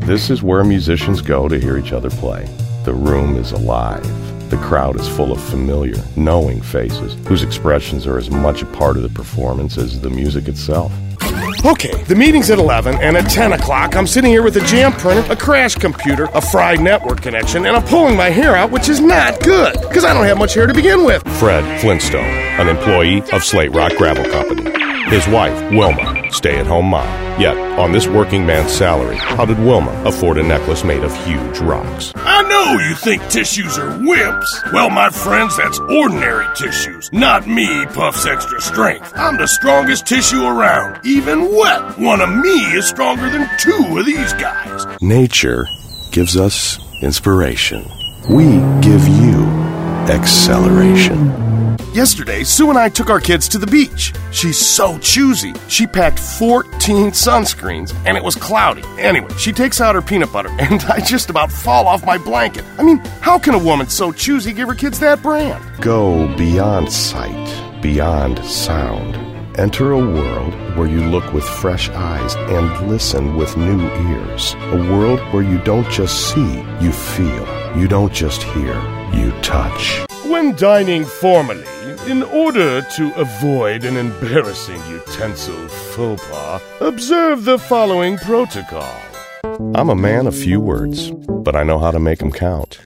This is where musicians go to hear each other play. The room is alive. The crowd is full of familiar, knowing faces whose expressions are as much a part of the performance as the music itself. Okay, the meeting's at 11, and at 10 o'clock, I'm sitting here with a jam printer, a crash computer, a fried network connection, and I'm pulling my hair out, which is not good, because I don't have much hair to begin with. Fred Flintstone, an employee of Slate Rock Gravel Company. His wife, Wilma, stay-at-home mom. Yet, on this working man's salary, how did Wilma afford a necklace made of huge rocks? I know you think tissues are wimps. Well, my friends, that's ordinary tissues. Not me, Puff's Extra Strength. I'm the strongest tissue around. Even wet, one of me is stronger than two of these guys. Nature gives us inspiration. We give you acceleration. Yesterday, Sue and I took our kids to the beach. She's so choosy. She packed 14 sunscreens, and it was cloudy. Anyway, she takes out her peanut butter, and I just about fall off my blanket. I mean, how can a woman so choosy give her kids that brand? Go beyond sight, beyond sound. Enter a world where you look with fresh eyes and listen with new ears. A world where you don't just see, you feel. You don't just hear, you touch. When dining formally, in order to avoid an embarrassing utensil faux pas, observe the following protocol. I'm a man of few words, but I know how to make them count.